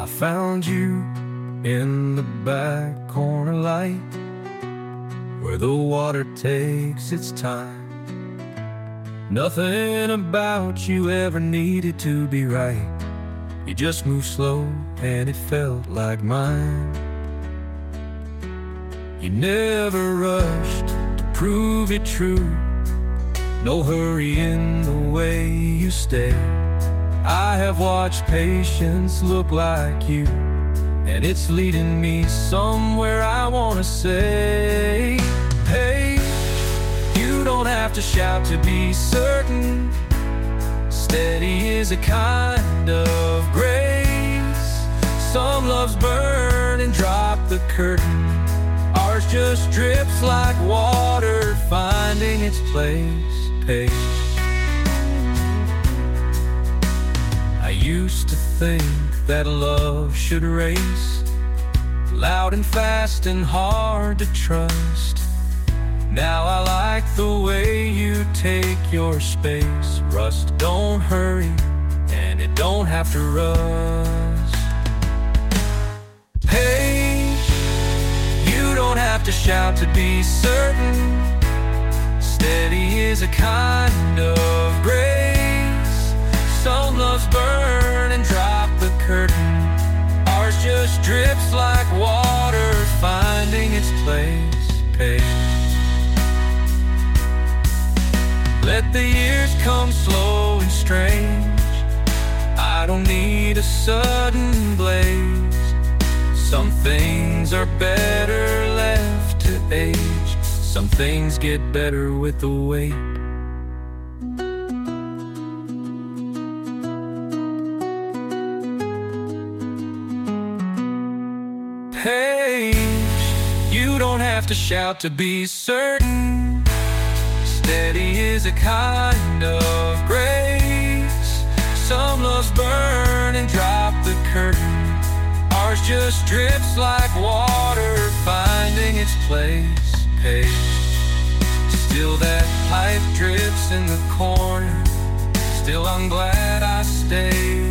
found you in the back corner light, where the water takes its time. Nothing about you ever needed to be right. You just moved slow and it felt like mine. You never rushed to prove it true. No hurry in the way you stay. I have watched patience look like you, and it's leading me somewhere I wanna say. Hey, you don't have to shout to be certain. Steady is a kind of grace. Some loves burn and drop the curtain. Ours just drips like water, finding its place. I used to think that love should race, loud and fast and hard to trust. Now I like the way you take your space. Rust don't hurry, and it don't have to rust. Hey, you don't have to shout to be certain. Steady is a kind of grace. Some loves burn and drop the curtain. Ours just drips like water, finding its place. Let the years come slow and strange. I don't need a sudden blaze. Some things are better left to age. Some things get better with the wait. Hey, you don't have to shout to be certain. Steady is a kind of grace. Some loves burn and drop the curtain. Ours just drips like water, finding its place. Still that pipe drips in the corner. Still I'm glad I stayed.